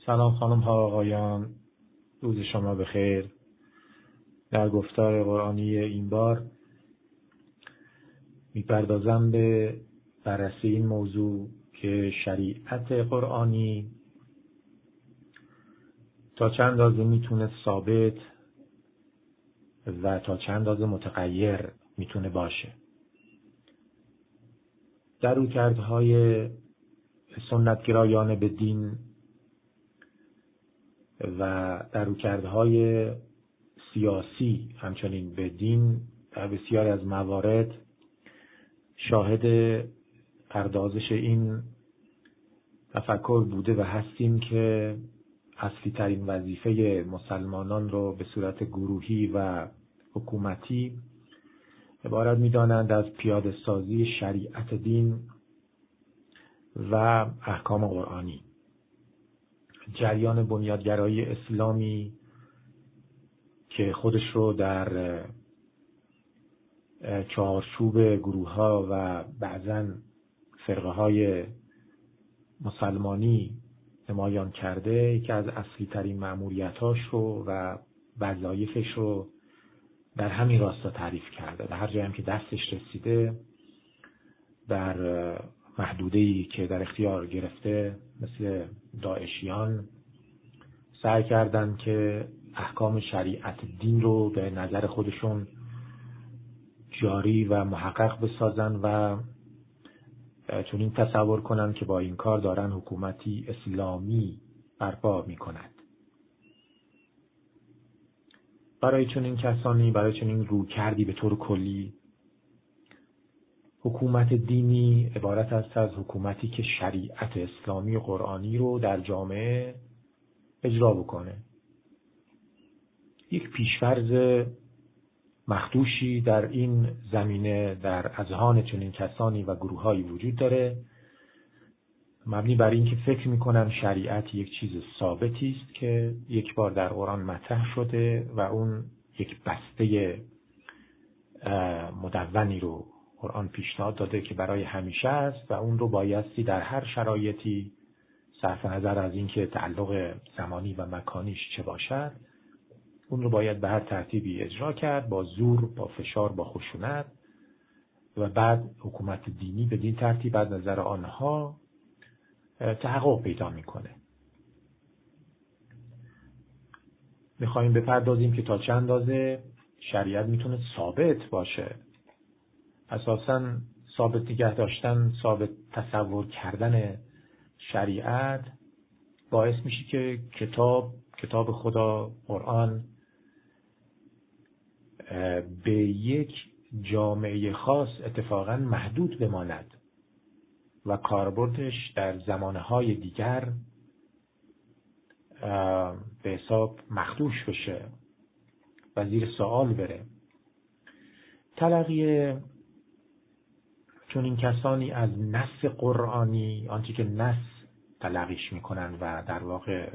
سلام خانم ها آقایان، روز شما بخیر. در گفتار قرآنی این بار میپردازم به بررسی این موضوع که شریعت قرآنی تا چند اندازه میتونه ثابت و تا چند اندازه متغیر میتونه باشه. در رویکردهای سنتگرایانه به دین و در رویکردهای سیاسی همچنین به دین در بسیاری از موارد شاهد پردازش این تفکر بوده و هستیم که اصلی ترین وظیفه مسلمانان رو به صورت گروهی و حکومتی عبارت می‌دانند از پیاده سازی شریعت دین و احکام قرآنی. جریان بنیادگرایی اسلامی که خودش رو در چارچوب گروه‌ها و بعضاً فرقه‌های مسلمانی نمایان کرده، یکی از اصلی ترین مأموریتاش رو و وظایفش رو در همین راستا تعریف کرده و هر جایی هم که دستش رسیده در محدوده‌ای که در اختیار گرفته مثل داعشیان سعی کردن که احکام شریعت دین رو به نظر خودشون جاری و محقق بسازن و چون این تصور کنن که با این کار دارن حکومتی اسلامی برپا می‌کند. برای چنین کسانی، برای چنین رویکردی به طور کلی، حکومت دینی عبارت است از حکومتی که شریعت اسلامی و قرآنی رو در جامعه اجرا بکنه. یک پیشفرض مخدوشی در این زمینه در اذهان چنین کسانی و گروه‌هایی وجود داره، مبنی بر این که فکر می‌کنن شریعت یک چیز ثابتی است که یک بار در قرآن مطرح شده و اون یک بسته مدونی رو قرآن پیشنهاد داده که برای همیشه است و اون رو بایستی در هر شرایطی صرف نظر از اینکه تعلق زمانی و مکانیش چه باشد اون رو باید به هر ترتیبی اجرا کرد، با زور، با فشار، با خشونت، و بعد حکومت دینی به این ترتیب از نظر آنها تحقق پیدا میکنه. میخوایم بپردازیم که تا چند اندازه شریعت میتونه ثابت باشه. اساساً ثابت نگه داشتن، ثابت تصور کردن شریعت باعث میشه که کتاب خدا، قرآن، به یک جامعه خاص اتفاقاً محدود بماند و کاربردش در زمانهای دیگر به حساب مخدوش بشه و زیر سوال بره. تلقی چون این کسانی از نص قرآنی، آنچه که نص تلقیش میکنن و در واقع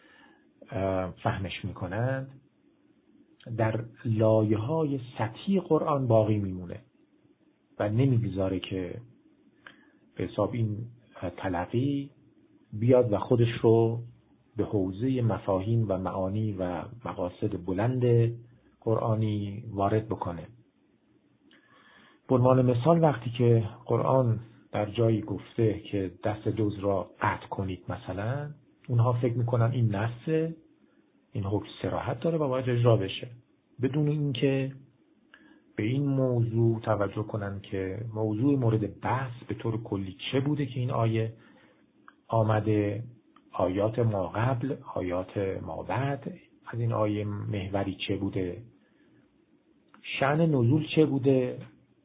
فهمش میکنند، در لایه‌های سطحی قرآن باقی میمونه و نمیگذاره که به حساب این تلقی بیاد و خودش رو به حوزه مفاهیم و معانی و مقاصد بلند قرآنی وارد بکنه. به عنوان مثال وقتی که قرآن در جایی گفته که دست دزد را قطع کنید مثلا، اونها فکر میکنن این نص، این حکم صراحت داره و باید اجرا بشه، بدون اینکه به این موضوع توجه کنن که موضوع مورد بحث به طور کلی چه بوده که این آیه آمده، آیات ما قبل، آیات ما بعد از این آیه محوری چه بوده، شأن نزول چه بوده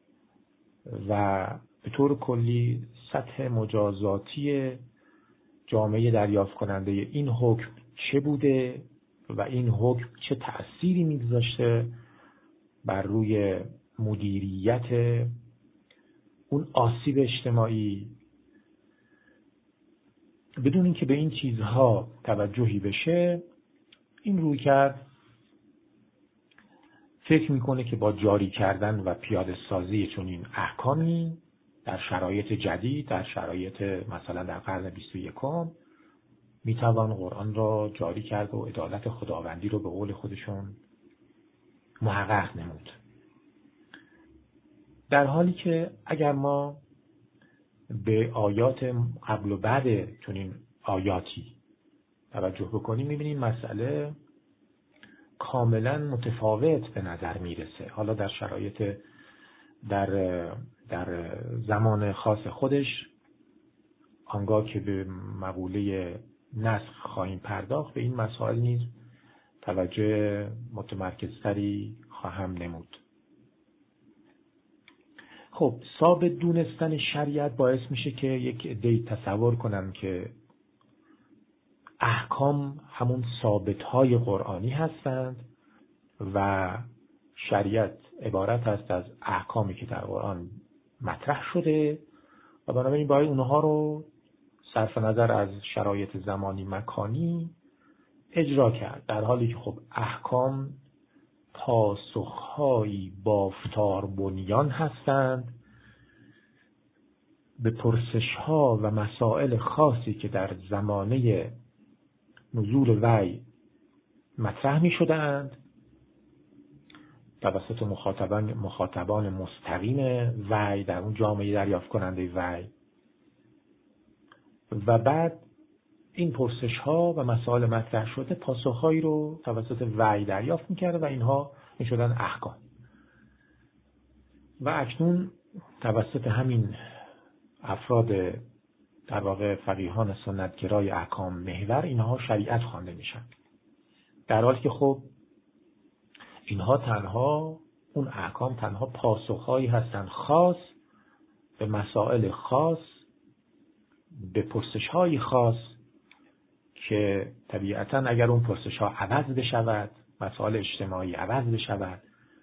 و به طور کلی سطح مجازاتی جامعه دریافت کننده این حکم چه بوده و این حکم چه تأثیری می‌گذاشته بر روی مدیریت اون آسیب اجتماعی. بدون اینکه به این چیزها توجهی بشه، این رویکرد فکر میکنه که با جاری کردن و پیاده سازی چنین احکامی در شرایط جدید، در شرایط مثلا در قرن 21 میتوان قرآن را جاری کرد و عدالت خداوندی رو به قول خودشون محقق نمود. در حالی که اگر ما به آیات قبل و بعد چنین آیاتی توجه بکنیم میبینیم مسئله کاملا متفاوت به نظر میرسه. حالا در شرایط در زمان خاص خودش آنگاه که به مقوله نسخ خواهیم پرداخت به این مسائل نیز توجه متمرکزتری خواهم نمود. خب ثابت دونستن شریعت باعث میشه که یک عده‌ای تصور کنن که احکام همون ثابت‌های قرآنی هستند و شریعت عبارت است از احکامی که در قرآن مطرح شده و بنابراین باید اونها رو صرف نظر از شرایط زمانی مکانی اجرا کرد، در حالی که خب احکام پاسخهایی بافتار بنیان هستند به پرسش‌ها و مسائل خاصی که در زمانه نزول وحی مطرح می شدند توسط مخاطبان مستقیم وحی در اون جامعه دریافت کننده وحی و بعد این پرسش‌ها و مسائل مطرح شده پاسخهایی رو توسط وحی دریافت می‌کرد و اینها می‌شدن احکام. و اکنون توسط همین افراد در واقع فقیهان سنتگرای احکام محور اینها شریعت خوانده میشن، در حالی که خب اینها اون احکام تنها پاسخهایی هستند خاص به مسائل خاص، به پرسش‌های خاص که طبیعتاً اگر اون پرسش‌ها عوض بشود، مسائل اجتماعی عوض بشود،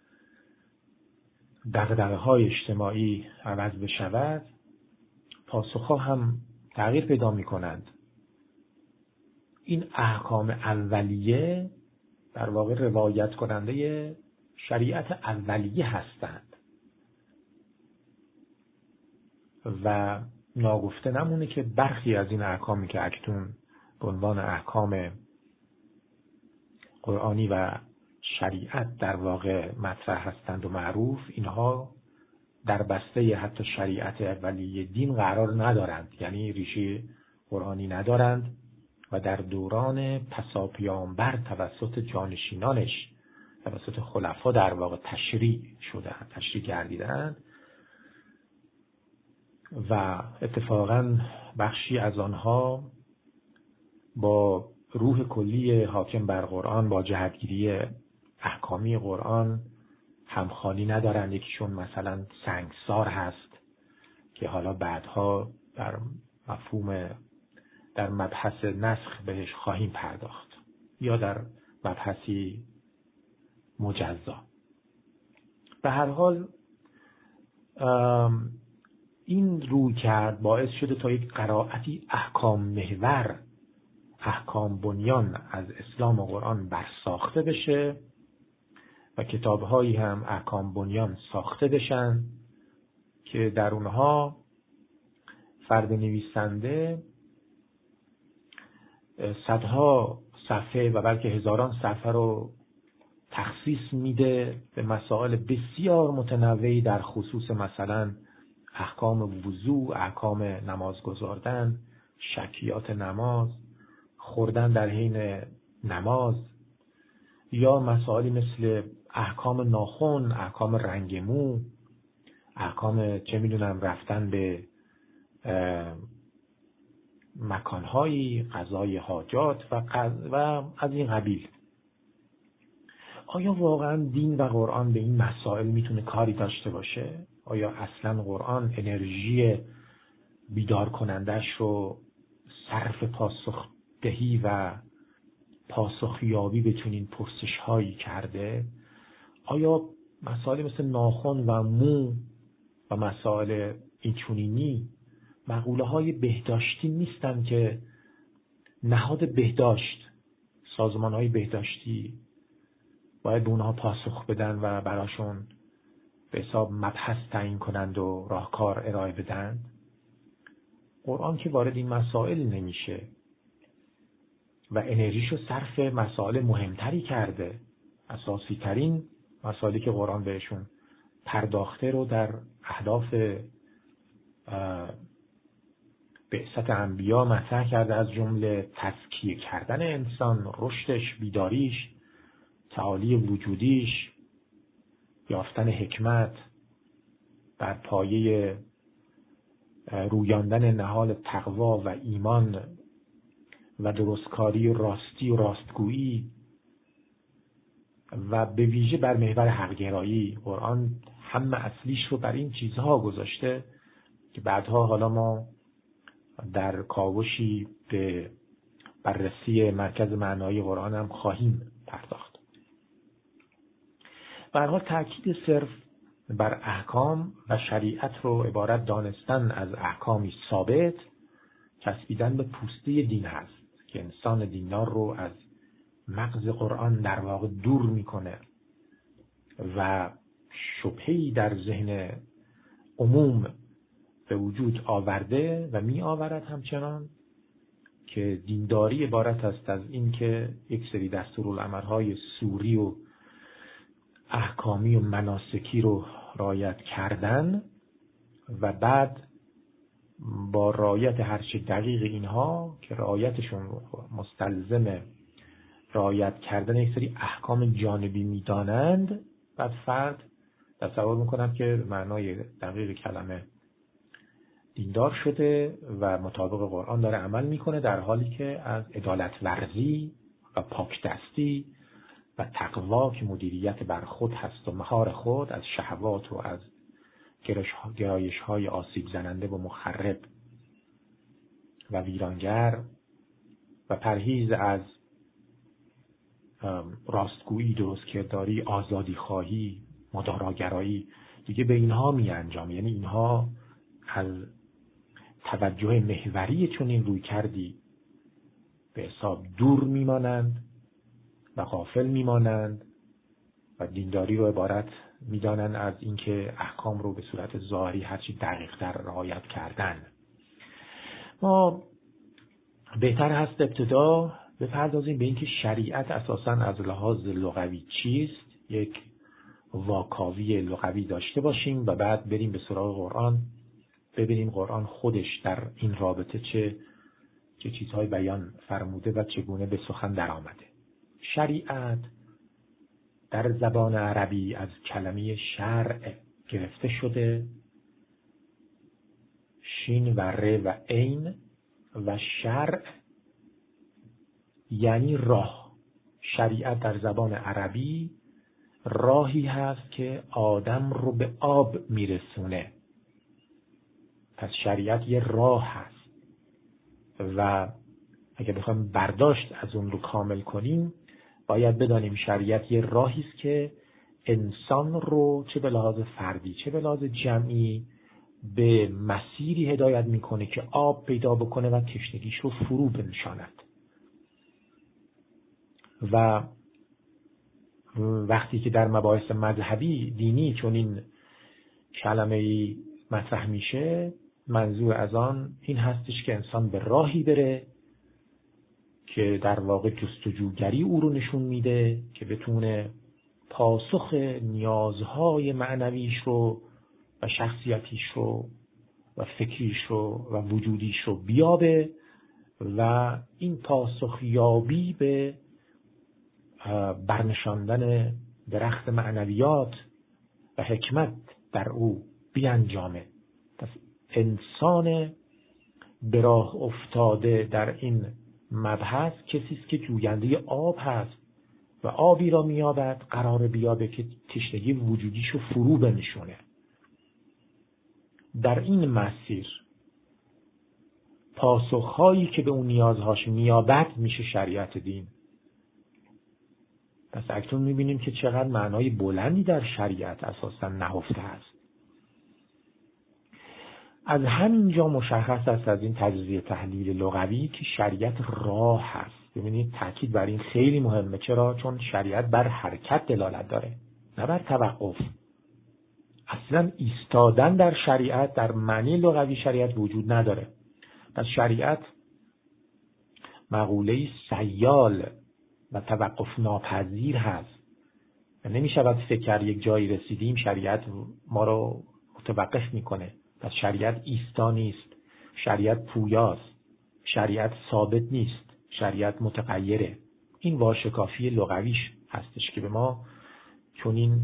دغدغه‌های اجتماعی عوض بشود، پاسخ‌ها هم تغییر پیدا می‌کنند. این احکام اولیه در واقع روایت کننده شریعت اولیه هستند و ناگفته نمونه که برخی از این احکامی که اکنون به عنوان احکام قرآنی و شریعت در واقع مطرح هستند و معروف، اینها در بسته حتی شریعت اولیه دین قرار ندارند، یعنی ریشه قرآنی ندارند و در دوران پساپیامبر توسط جانشینانش توسط خلفا در واقع تشریع گردیدند و اتفاقاً بخشی از آنها با روح کلی حاکم بر قرآن، با جهتگیری احکامی قرآن همخوانی ندارند. یکیشون مثلا سنگسار هست که حالا بعدها در مبحث نسخ بهش خواهیم پرداخت، یا در مبحثی مجزا. به هر حال این روی کرد باعث شده تا یک قرائتی احکام محور، احکام بنیان از اسلام و قرآن برساخته بشه و کتاب‌هایی هم احکام بنیان ساخته بشن که در اونها فرد نویسنده صدها صفحه و بلکه هزاران صفحه رو تخصیص میده به مسائل بسیار متنوعی در خصوص مثلا احکام وضو، احکام نماز گزاردن، شکیات نماز، خوردن در حین نماز، یا مسائلی مثل احکام ناخن، احکام رنگ مو، احکام رفتن به مکانهایی، قضای حاجات و از این قبیل. آیا واقعا دین و قرآن به این مسائل میتونه کاری داشته باشه؟ آیا اصلا قرآن انرژی بیدار کنندش رو صرف پاسخ دهی و پاسخیابی به چنین پرسش هایی کرده؟ آیا مسائل مثل ناخن و مو و مسائل این چنینی مقوله های بهداشتی نیستن که نهاد بهداشت، سازمان های بهداشتی باید به اونها پاسخ بدن و براشون به حساب مبحث تعیین کنند و راهکار ارائه بدن؟ قرآن که وارد این مسائل نمیشه و انرژیشو صرف مسائل مهمتری کرده. اساسی ترین مسائلی که قرآن بهشون پرداخته رو در اهداف بعثت انبیا مطرح کرده، از جمله تزکیه کردن انسان، رشدش، بیداریش، تعالی وجودیش، یافتن حکمت بر پایه رویاندن نهال تقوا و ایمان و درستکاری و راستی و راستگویی و به ویژه بر محور حق‌گرایی. قرآن همه اصلیش رو بر این چیزها گذاشته که بعدها حالا ما در کاوشی به بررسی مرکز معنایی قرآن هم خواهیم پرداخت. به هر حال تأکید صرف بر احکام و شریعت رو عبارت دانستن از احکامی ثابت چسبیدن به پوسته دین هست که انسان دیندار رو از مغز قرآن در واقع دور میکنه و شبهه‌ای در ذهن عموم به وجود آورده و می آورد همچنان که دینداری عبارت است از این که یک سری دستورالعمل‌های سوری و احکامی و مناسکی رو رعایت کردن و بعد با رعایت هرچه دقیق اینها که رعایتشون مستلزم رعایت کردن یک سری احکام جانبی میدانند، بعد فرد تصور میکنم که معنای دقیق کلمه دیندار شده و مطابق قرآن داره عمل میکنه، در حالی که از عدالت ورزی و پاک دستی و تقوا که مدیریت بر خود هست و مهار خود، از شهوات و از گرایش های آسیب زننده و مخرب و ویرانگر و پرهیز از راستگویی، درستکرداری، آزادی خواهی، مداراگرایی دیگه به اینها می انجام. یعنی اینها از توجه محوری چون این روی کردی به حساب دور میمانند و غافل میمانند و دینداری رو عبارت میدانند از اینکه احکام رو به صورت ظاهری هرچی دقیق تر رعایت کردن. ما بهتر هست ابتدا بپردازیم به اینکه شریعت اساساً از لحاظ لغوی چیست، یک واکاوی لغوی داشته باشیم و بعد بریم به سراغ قرآن، ببینیم قرآن خودش در این رابطه چه چیزهای بیان فرموده و چگونه به سخن در آمده. شریعت در زبان عربی از کلمه شرع گرفته شده، شین و ر و عین، و شرع یعنی راه. شریعت در زبان عربی راهی هست که آدم رو به آب میرسونه. پس شریعت یه راه هست و اگه بخوایم برداشت از اون رو کامل کنیم باید بدانیم شریعت یه راهی است که انسان رو چه به لحاظ فردی چه به لحاظ جمعی به مسیری هدایت میکنه که آب پیدا بکنه و تشنگیش رو فرو بنشاند. و وقتی که در مباحث مذهبی دینی چون این کلمه‌ای مطرح میشه، منظور از آن این هستش که انسان به راهی بره که در واقع جستجوگری او رو نشون میده که بتونه پاسخ نیازهای معنویش رو و شخصیتیش رو و فکریش رو و وجودیش رو بیابه و این پاسخ یابی به برنشاندن درخت معنویات و حکمت در او بیانجامه. پس انسان به راه افتاده در این مبحث کسی است که جوینده آب هست و آبی را میابد قرار بیابه که تشنگی وجودیشو فرو بنشونه. در این مسیر پاسخهایی که به اون نیازهاش میابد میشه شریعت دین. پس اکنون میبینیم که چقدر معنای بلندی در شریعت اساسا نهفته است. از همینجا مشخص است از این تجزیه تحلیل لغوی که شریعت راه هست. ببینید تاکید بر این خیلی مهمه. چرا؟ چون شریعت بر حرکت دلالت داره نه بر توقف. اصلا ایستادن در شریعت در معنی لغوی شریعت وجود نداره. پس شریعت مقوله سیال و توقف ناپذیر هست و نمی شود فکر کرد یک جایی رسیدیم شریعت ما رو متوقف میکنه. پس شریعت ایستا نیست، شریعت پویاست، شریعت ثابت نیست، شریعت متغیره. این واشکافی لغویش هستش که به ما چنین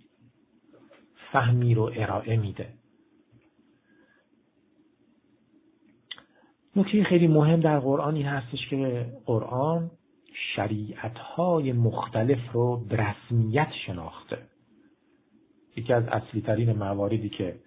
فهمی رو ارائه میده. نکته خیلی مهم در قرآن این هستش که قرآن شریعت‌های مختلف رو به رسمیت شناخته. یکی از اصلی ترین مواردی که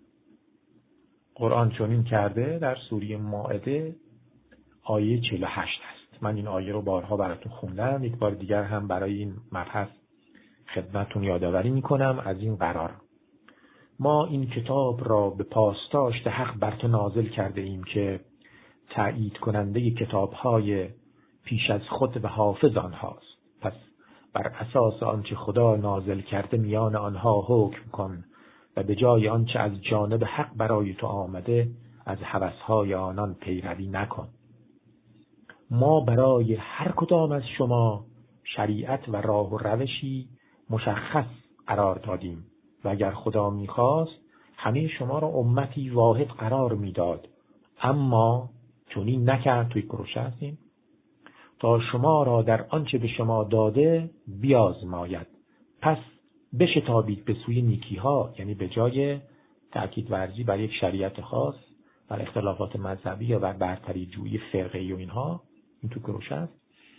قرآن چنین کرده در سوره مائده آیه 48 است. من این آیه رو بارها براتون خوندم، یک بار دیگر هم برای این مبحث خدمتتون یادآوری میکنم. از این قرار ما این کتاب را به پاسداشت حق بر تو نازل کرده ایم که تأیید کننده کتاب‌های پیش از خود و حافظ آنهاست. پس بر اساس آنچه خدا نازل کرده میان آنها حکم کن و به جای آنچه از جانب حق برای تو آمده از هوس‌های آنان پیروی نکن. ما برای هر کدام از شما شریعت و راه و روشی مشخص قرار دادیم و اگر خدا می‌خواست همه شما را امتی واحد قرار می‌داد، اما چنین نکرد. توی کروشه هستیم تا شما را در آنچه به شما داده بیازماید. پس بشتابید به سوی نیکی‌ها، یعنی به جای تأکید ورزی بر یک شریعت خاص، بر اختلافات مذهبی یا بر برتری جویی فرقه‌ای و اینها، این تو کروشه است.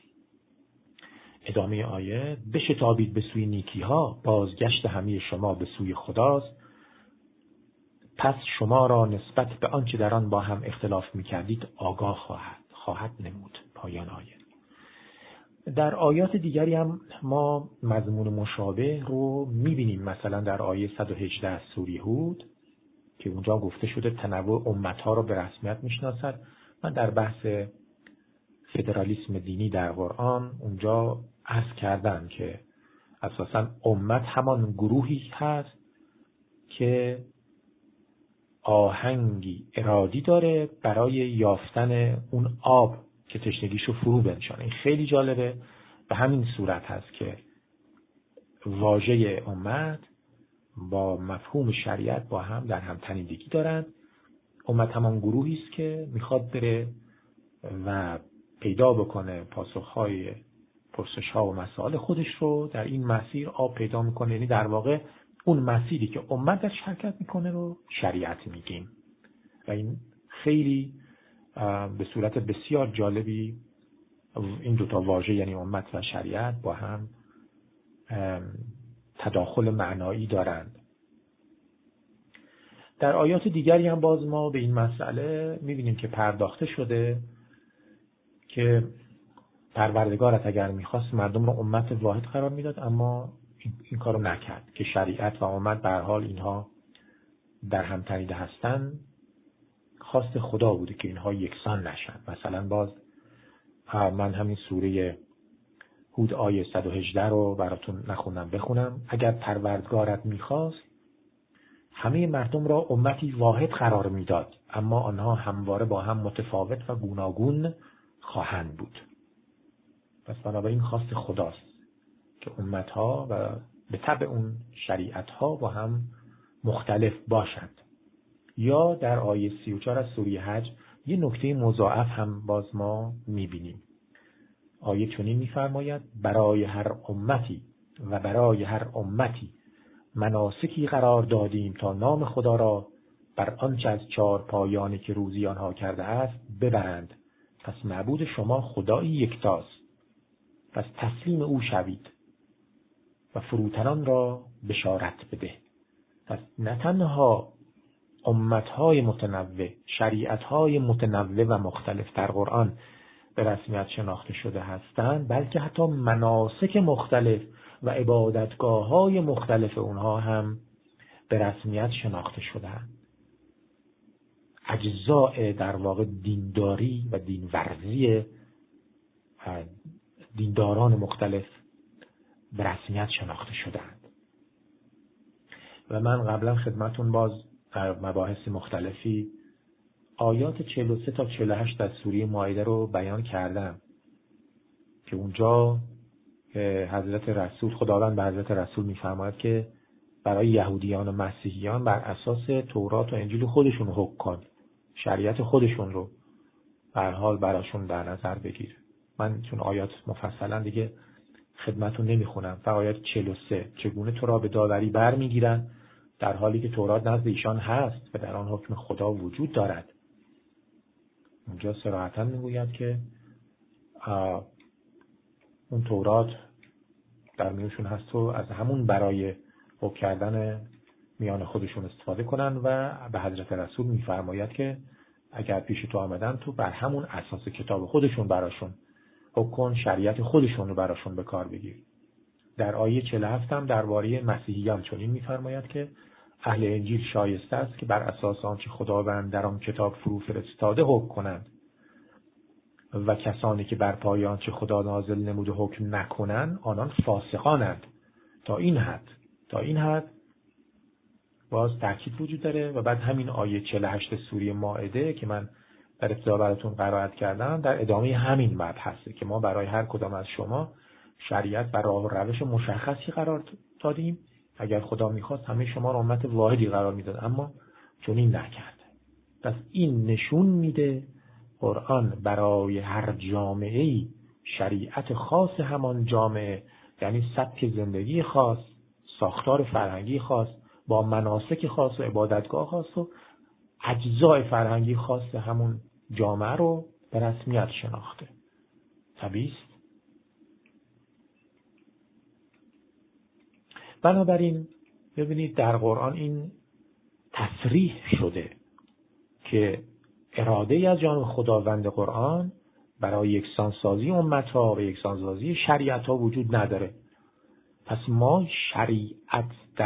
ادامه آیه بشتابید به سوی نیکی‌ها، بازگشت همه شما به سوی خداست، پس شما را نسبت به آنچه در آن با هم اختلاف می‌کردید آگاه خواهد نمود. پایان آیه. در آیات دیگری هم ما مضمون مشابه رو می‌بینیم، مثلا در آیه 118 از سوره هود که اونجا گفته شده تنوع امت‌ها را به رسمیت می‌شناسد. من در بحث فدرالیسم دینی در قرآن اونجا عرض کردم که اساساً امت همان گروهی هست که آهنگی ارادی داره برای یافتن اون آب که تشنگیشو فرو بنشانه. این خیلی جالبه. به همین صورت هست که واژه امت با مفهوم شریعت با هم در هم تنیدگی دارند. امت همان گروهی است که میخواد بره و پیدا بکنه پاسخهای پرسش‌ها و مسائل خودش رو در این مسیر آب پیدا میکنه. یعنی در واقع اون مسیری که امت در شرکت میکنه رو شریعت میگیم و این خیلی به صورت بسیار جالبی این دوتا واژه یعنی امت و شریعت با هم تداخل معنایی دارند. در آیات دیگری هم باز ما به این مسئله میبینیم که پرداخته شده که پروردگارت اگر میخواست مردم رو امت واحد قرار میداد، اما این کارو نکرد که شریعت و امت به هر حال اینها در هم تنیده هستن. خواست خدا بوده که اینها یکسان نشن. مثلا باز من همین سوره هود آیه 118 رو براتون نخونم، بخونم. اگر پروردگارت میخواست همه مردم را امتی واحد قرار میداد، اما آنها همواره با هم متفاوت و گوناگون خواهند بود. پس بنابراین خواست خداست که امتها و به طبع اون شریعتها با هم مختلف باشند. یا در آیه 34 از سوره حج یه نکته مضاعف هم باز ما میبینیم. آیه چنین میفرماید برای هر امتی و برای هر امتی مناسکی قرار دادیم تا نام خدا را بر آنچه از 4 پایانی که روزی آنها کرده است ببرند. پس معبود شما خدایی یکتاست، پس تسلیم او شوید و فروتنان را بشارت بده. پس نه تنها امتهای متنوع، شریعتهای متنوع و مختلف در قرآن به رسمیت شناخته شده هستند، بلکه حتی مناسک مختلف و عبادتگاه‌های مختلف اونها هم به رسمیت شناخته شده‌اند. اجزاء در واقع دینداری و دینورزی دینداران مختلف به رسمیت شناخته شده‌اند. و من قبلا خدمتون باز در مباحث مختلفی آیات 43 تا 48 از سوره مائده رو بیان کردم که اونجا حضرت رسول، خداوند به حضرت رسول می‌فرماید که برای یهودیان و مسیحیان بر اساس تورات و انجیل خودشون حکم کن، شریعت خودشون رو به هر حال براشون در نظر بگیر. من چون آیات مفصلا دیگه خدمتون نمیخونم، فقط آیات 43 چگونه تو را به داوری برمیگیرن در حالی که تورات نزد ایشان هست و در آن حکم خدا وجود دارد. اونجا صراحتاً میگوید که اون تورات در میونشون هست و از همون برای حکم کردن میان خودشون استفاده کنن و به حضرت رسول میفرماید که اگر پیش تو آمدن تو بر همون اساس کتاب خودشون براشون حکم کن، شریعت خودشون رو براشون به کار بگیر. در آیه 47 هم درباره مسیحیان چنین میفرماید که اهل انجیل شایسته است که بر اساس آنچه خداوند در آن کتاب فرو فرستاده حکم کنند و کسانی که بر پای آنچه خدا نازل نموده حکم نکنند آنان فاسقانند. تا این حد باز تاکید وجود داره. و بعد همین آیه 48 سوره مائده که من در ابتدا براتون قرائت کردم در ادامه همین مبحثه که ما برای هر کدام از شما شریعت و راه و روش مشخصی قرار دادیم. اگر خدا میخواست همه شما را امت واحدی قرار میداد، اما چون این نکرده. پس این نشون میده قرآن برای هر جامعه‌ای شریعت خاص همان جامعه، یعنی سبک زندگی خاص، ساختار فرهنگی خاص با مناسک خاص و عبادتگاه خاص و اجزای فرهنگی خاص همون جامعه رو به رسمیت شناخته. طبیعی است. بنابراین ببینید در قرآن این تصریح شده که اراده از جانب خداوند قرآن برای یکسانسازی امت‌ها و یکسانسازی شریعت‌ها وجود نداره. پس ما شریعت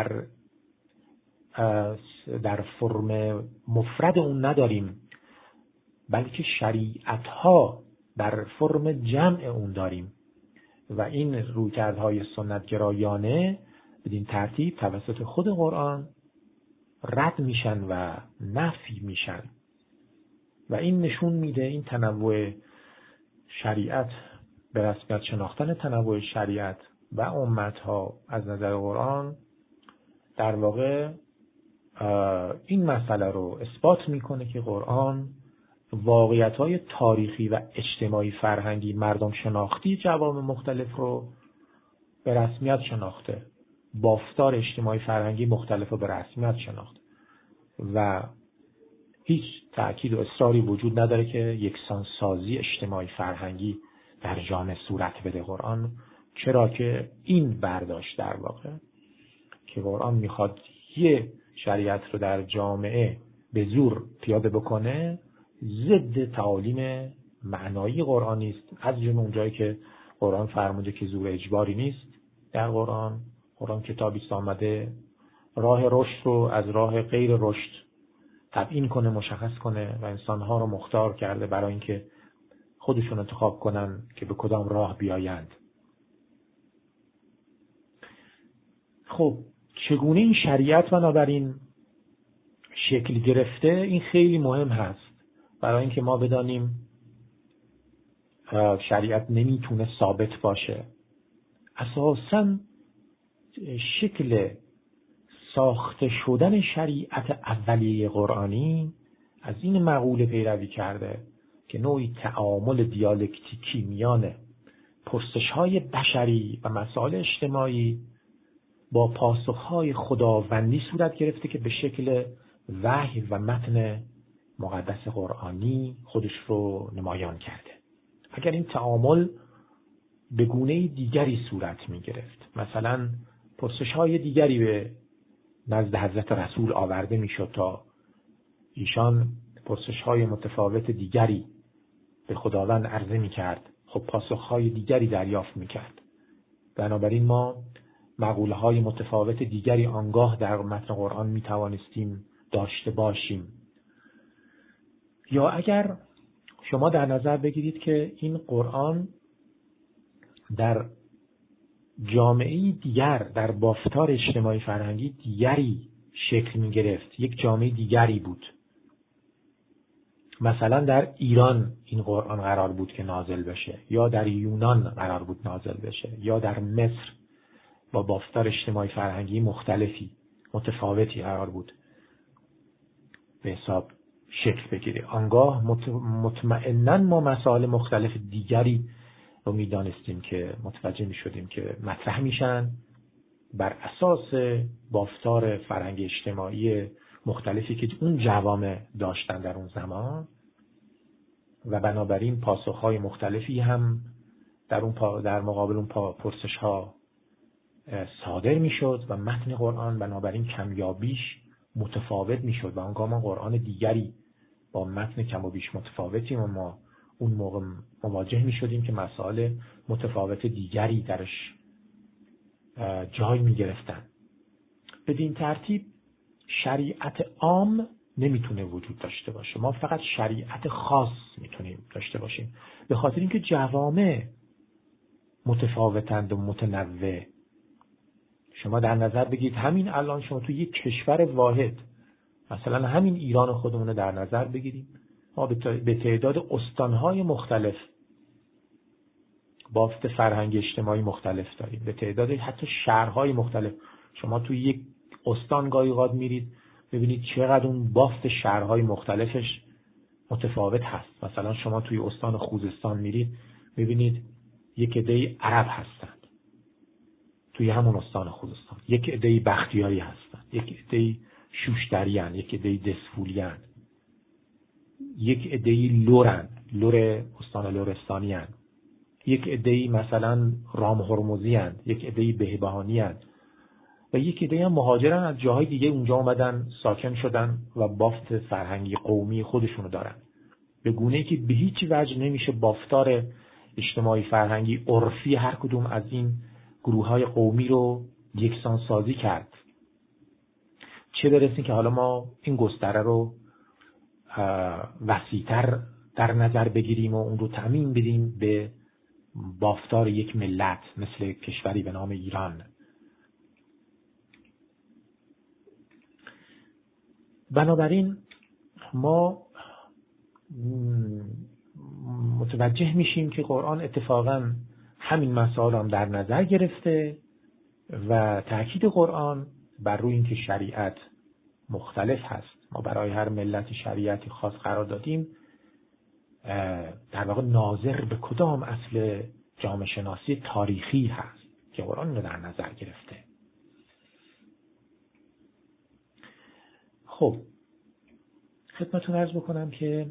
در فرم مفرد اون نداریم، بلکه شریعت‌ها در فرم جمع اون داریم و این رویکردهای سنت‌گرایانه بدین ترتیب توسط خود قرآن رد میشن و نفی میشن و این نشون میده این تنوع شریعت، به رسمیت شناختن تنوع شریعت و امت‌ها از نظر قرآن در واقع این مسئله رو اثبات میکنه که قرآن واقعیت‌های تاریخی و اجتماعی فرهنگی مردم شناختی جوامع مختلف رو به رسمیت شناخته، بافتار اجتماعی فرهنگی مختلف رو به رسمیت شناخته و هیچ تأکید و اصراری وجود نداره که یکسانسازی اجتماعی فرهنگی در جامعه صورت بده قرآن، چرا که این برداشت در واقع که قرآن میخواد یه شریعت رو در جامعه به زور پیاده بکنه ضد تعالیم معنایی قرآنی است. از جمله اونجایی که قرآن فرموده که زور اجباری نیست. در قرآن کتابی است آمده راه رشد رو از راه غیر رشد تبیین کنه، مشخص کنه و انسانها رو مختار کرده برای اینکه خودشون انتخاب کنن که به کدام راه بیایند. خب چگونه این شریعت بنابراین شکل گرفته؟ این خیلی مهم هست برای اینکه ما بدانیم شریعت نمیتونه ثابت باشه. اساساً شکل ساخته شدن شریعت اولیه قرآنی از این مقوله پیروی کرده که نوعی تعامل دیالکتیکی میان پرسش‌های بشری و مسائل اجتماعی با پاسخ‌های خداوندی صورت گرفته که به شکل وحی و متن مقدس قرآنی خودش رو نمایان کرده. اگر این تعامل به گونه دیگری صورت می گرفت، مثلا پرسش‌های دیگری به نزد حضرت رسول آورده می شد تا ایشان پرسش‌های متفاوت دیگری به خداوند عرضه می کرد، خب پاسخ‌های دیگری دریافت می کرد. بنابراین ما مقوله‌های متفاوت دیگری آنگاه در متن قرآن می توانستیم داشته باشیم. یا اگر شما در نظر بگیرید که این قرآن در جامعه دیگر، در بافتار اجتماعی فرهنگی دیگری شکل می گرفت، یک جامعه دیگری بود مثلا در ایران این قرآن قرار بود که نازل بشه، یا در یونان قرار بود نازل بشه، یا در مصر با بافتار اجتماعی فرهنگی متفاوتی قرار بود به حساب شکل بگیره. آنگاه مطمئناً ما مسائل مختلف دیگری رو میدانستیم که متوجه میشدیم که مطرح میشن بر اساس بافتار فرهنگی اجتماعی مختلفی که اون جوامع داشتن در اون زمان، و بنابراین پاسخهای مختلفی هم در مقابل اون پرسش‌ها صادر میشد و متن قرآن بنابراین کمیابیش متفاوت میشد و آنگاه ما قرآن دیگری با متن کم و بیش متفاوتی و ما اون موقع مواجه میشدیم که مسائل متفاوت دیگری درش جای میگرفتن. بدین ترتیب شریعت عام نمیتونه وجود داشته باشه، ما فقط شریعت خاص میتونیم داشته باشیم، به خاطر اینکه جوامع متفاوتند و متنوع. شما در نظر بگیرید همین الان شما تو یک کشور واحد، مثلا همین ایران خودمون رو در نظر بگیریم، ما به تعداد استانهای مختلف بافت فرهنگ اجتماعی مختلف داریم، به تعداد حتی شهرهای مختلف. شما تو یک استان گاهی اوقات میرید ببینید چقدر اون بافت شهرهای مختلفش متفاوت هست. مثلا شما توی استان خوزستان میرید ببینید یک عده عرب هستند توی همون استان خوزستان، یک عده بختیاری هستند، یک عده شوشتریان، یک عده دسفولیان، یک عده لور استان لرستانیان، یک عده مثلا رام هرمزیان، یک عده بهبهانیان و یک عده هم مهاجرن از جاهای دیگه اونجا اومدن ساکن شدن و بافت فرهنگی قومی خودشونو دارن، به گونه‌ای که به هیچ وجه نمیشه بافتار اجتماعی فرهنگی عرفی هر کدوم از این گروه‌های قومی رو یکسان سازی کرد. چه برسیم که حالا ما این گستره رو وسیع‌تر در نظر بگیریم و اون رو تعمیم بدیم به بافتار یک ملت مثل کشوری به نام ایران. بنابراین ما متوجه میشیم که قرآن اتفاقاً همین مسائل هم در نظر گرفته و تأکید قرآن بر روی اینکه شریعت مختلف هست، ما برای هر ملتی شریعتی خاص قرار دادیم، در واقع ناظر به کدام اصل جامعه شناسی تاریخی هست که قرآن رو در نظر گرفته. خب خدمتتون عرض بکنم که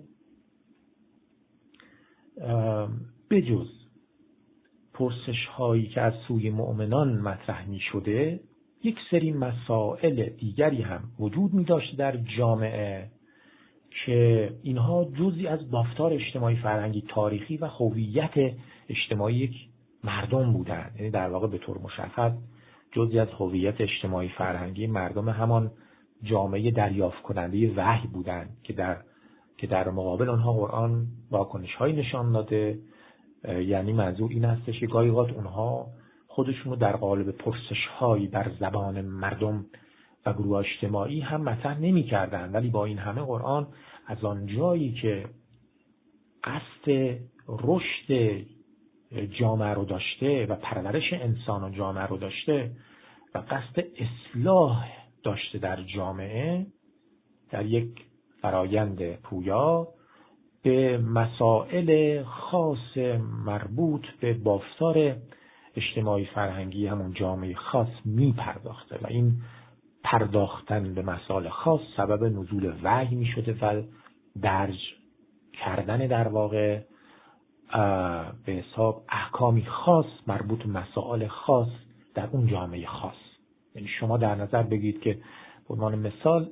بجز پرسش هایی که از سوی مؤمنان مطرح می شده، یک سری مسائل دیگری هم وجود می داشته در جامعه که اینها جزئی از بافتار اجتماعی فرهنگی تاریخی و هویت اجتماعی یک مردم بودند. یعنی در واقع به طور مشخص جزئی از هویت اجتماعی فرهنگی مردم همان جامعه دریافت کننده وحی بودند که در مقابل آنها قرآن واکنش‌هایی نشان داده. یعنی منظور این هستش که گاهی اوقات اونها خودشون رو در قالب پرسش‌هایی بر زبان مردم و گروه اجتماعی هم مطرح نمی‌کردند، ولی با این همه قرآن از آن جایی که قصد رشد جامعه رو داشته و پرورش انسان و جامعه رو داشته و قصد اصلاح داشته در جامعه، در یک فرایند پویا به مسائل خاص مربوط به بافتار اجتماعی فرهنگی همون جامعه خاص می پرداخته و این پرداختن به مسائل خاص سبب نزول وحی می شده و درج کردن در واقع به حساب احکامی خاص مربوط به مسائل خاص در اون جامعه خاص. یعنی شما در نظر بگیرید که به عنوان مثال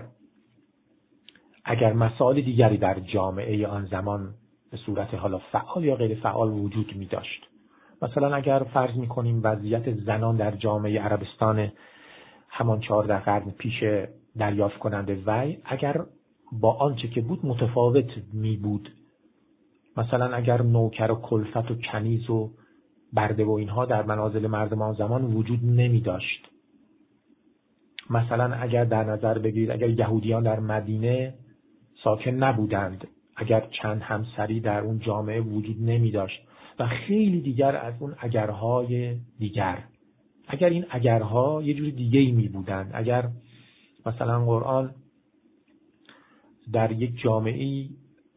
اگر مسائل دیگری در جامعه آن زمان به صورت حالا فعال یا غیر فعال وجود می داشت، مثلا اگر فرض می کنیم وضعیت زنان در جامعه عربستان همان 14 قرن پیش دریافت کننده وحی اگر با آنچه که بود متفاوت می بود، مثلا اگر نوکر و کلفت و کنیز و برده و اینها در منازل مردم آن زمان وجود نمی داشت، مثلا اگر در نظر بگیرید اگر یهودیان در مدینه ساکن نبودند اگر چند همسری در اون جامعه وجود نمی داشت و خیلی دیگر از اون اگرهای دیگر. اگر این اگرها یه جوری دیگه‌ای می بودن، اگر مثلا قرآن در یک جامعه‌ای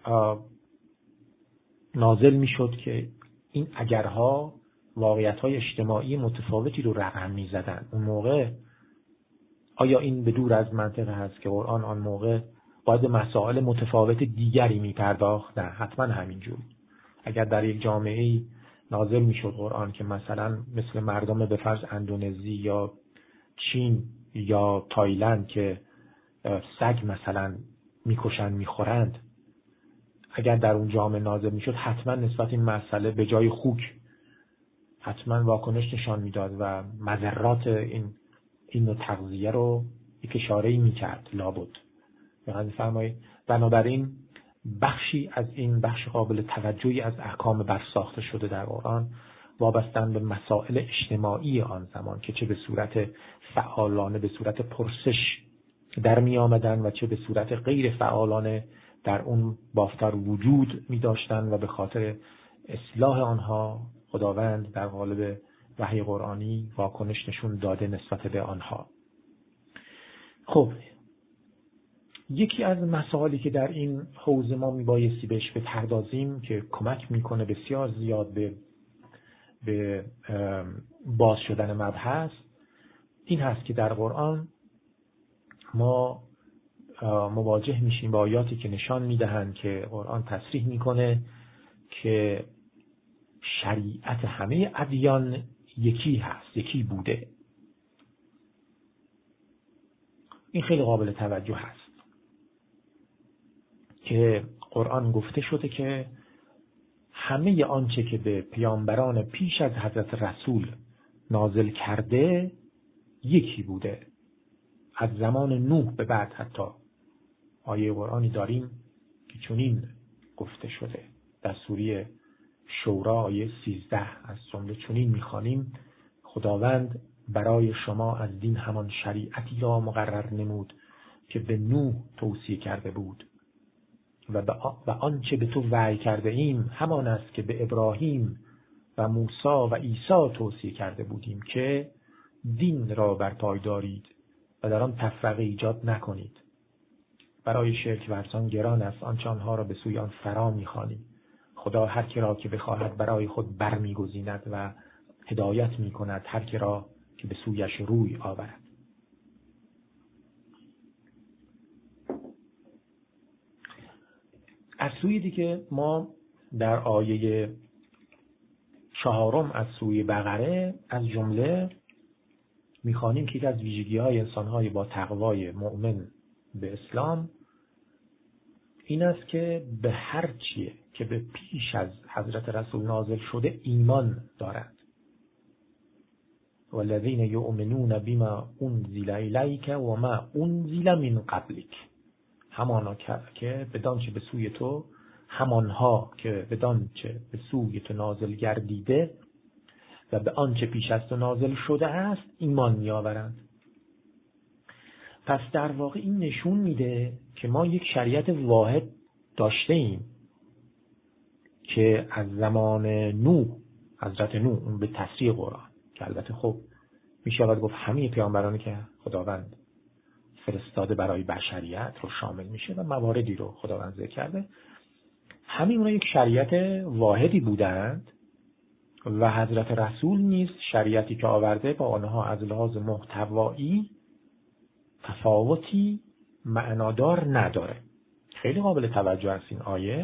نازل می شد که این اگرها واقعیت‌های اجتماعی متفاوتی رو رقم می زدن، اون موقع آیا این به دور از منطقه هست که قرآن آن موقع باید مسائل متفاوت دیگری می پرداخت؟ نه، حتما همینجور. اگر در یک جامعه‌ای نازل می شد قرآن که مثلا مثل مردم به فرض اندونزی یا چین یا تایلند که سگ مثلا میکشن میخورند، اگر در اون جامعه نازل میشد حتما نسبت این مسئله به جای خوک حتما واکنش نشان میداد و مضرات این نوع تغذیه رو یک اشاره‌ای میکرد لابد. یعنی فرمایید بنابراین بخشی از این بخش قابل توجهی از احکام برساخته شده در قرآن وابستن به مسائل اجتماعی آن زمان که چه به صورت فعالانه به صورت پرسش در می آمدن و چه به صورت غیر فعالانه در اون بافتار وجود می داشتن و به خاطر اصلاح آنها خداوند در قالب وحی قرآنی واکنش نشون داده نسبت به آنها. خب یکی از مسائلی که در این حوزه ما می بایستی بهش بپردازیم که کمک میکنه بسیار زیاد به باز شدن مبحث این هست که در قرآن ما مواجه میشیم با آیاتی که نشان میدهند که قرآن تصریح میکنه که شریعت همه ادیان یکی هست، یکی بوده. این خیلی قابل توجه هست که قرآن گفته شده که همه آنچه که به پیامبران پیش از حضرت رسول نازل کرده یکی بوده. از زمان نوح به بعد حتی آیه قرآنی داریم که چنین گفته شده در سوره شورا آیه 13 از جمله چنین می‌خوانیم: خداوند برای شما از دین همان شریعتی را مقرر نمود که به نوح توصیه کرده بود و آنچه به تو وحی کرده ایم همان است که به ابراهیم و موسی و عیسی توصیه کرده بودیم که دین را برپای دارید و در آن تفرقه ایجاد نکنید. برای شرک ورزان گران است آنچه آنها را به سوی آن فرا می‌خوانی. خدا هر که را که بخواهد برای خود برمی‌گزیند و هدایت می‌کند هر که را که به سویش روی آورد. از سوی دیگه ما در آیه 4 از سوره بقره از جمله می‌خوانیم که یکی از ویژگی‌های انسان‌های با تقوای مؤمن به اسلام این است که به هر چیه که به پیش از حضرت رسول نازل شده ایمان دارند. والذین یؤمنون بما انزل الیک و ما انزل من قبلک، همانا که بدانچه به سوی تو، همانها که بدانچه به سوی تو نازل گردیده و به آنچه پیش از تو نازل شده است ایمان می‌آورند. پس در واقع این نشون میده که ما یک شریعت واحد داشته ایم که از زمان نوح، حضرت نوح، اون به تصریح قرآن که البته خب میشود گفت همه پیامبرانی که خداوند فرستاده برای بشریت رو شامل میشه و مواردی رو خداوند ذکر کرده، همه اونها یک شریعت واحدی بودند و حضرت رسول نیز شریعتی که آورده با آنها از لحاظ محتوایی تفاوتی معنادار نداره. خیلی قابل توجه است این آیه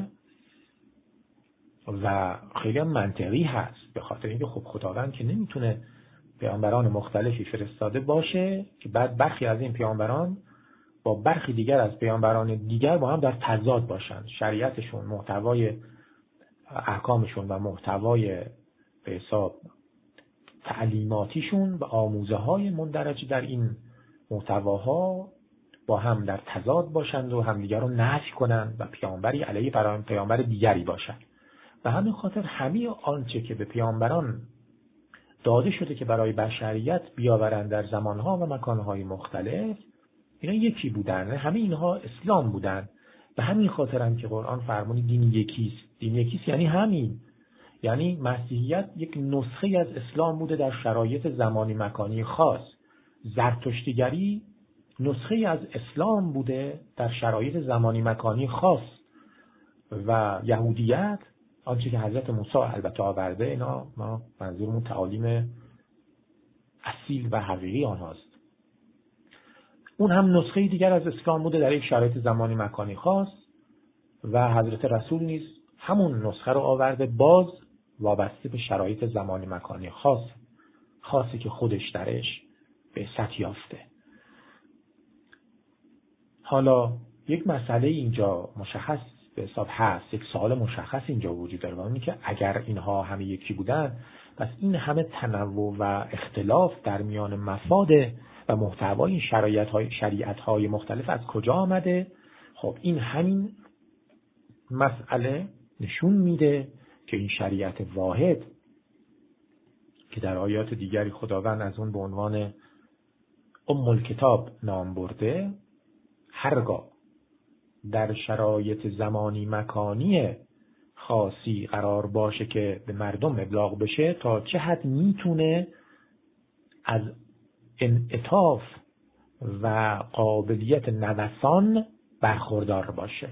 و خیلی هم منطقی هست، به خاطر اینکه خب خداوند که نمیتونه پیامبران مختلفی فرستاده باشه که بعد برخی از این پیامبران با برخی دیگر از پیامبران دیگر با هم در تضاد باشن، شریعتشون، محتوای احکامشون و محتوای به حساب تعلیماتیشون و آموزه های مندرج در این محتواها با هم در تضاد باشند و همدیگر رو نفی کنند و پیامبری علیه پیامبر دیگری باشند. و همین خاطر همه آنچه که به پیامبران داده شده که برای بشریت بیاورند در زمانها و مکانهای مختلف، اینا یکی بودن، همه اینها اسلام بودن. به همین خاطر هم که قرآن فرمود دین یکیست. دین یکیست یعنی همین، یعنی مسیحیت یک نسخه از اسلام بوده در شرایط زمانی مکانی خاص. زرتشتیگری نسخه از اسلام بوده در شرایط زمانی مکانی خاص و یهودیت آنچه که حضرت موسی البته آورده، اینا ما منظورمون تعالیم اصیل و حقیقی آنهاست. اون هم نسخه دیگر از اسلام بوده در یک شرایط زمانی مکانی خاص و حضرت رسول نیز همون نسخه رو آورده، باز وابسته به شرایط زمانی مکانی خاصی که خودش درش به سطح یافته. حالا یک مسئله اینجا مشخص به حساب هست، یک سوال مشخص اینجا وجود داره و اونی که اگر اینها همه یکی بودن، پس این همه تنوع و اختلاف در میان مفاد و محتوای این شریعت‌های مختلف از کجا آمده؟ خب این همین مسئله نشون میده که این شریعت واحد که در آیات دیگری خداوند از اون به عنوان ام الکتاب نام برده، هرگاه در شرایط زمانی مکانی خاصی قرار باشه که به مردم ابلاغ بشه، تا چه حد میتونه از انعطاف و قابلیت نوسان برخوردار باشه.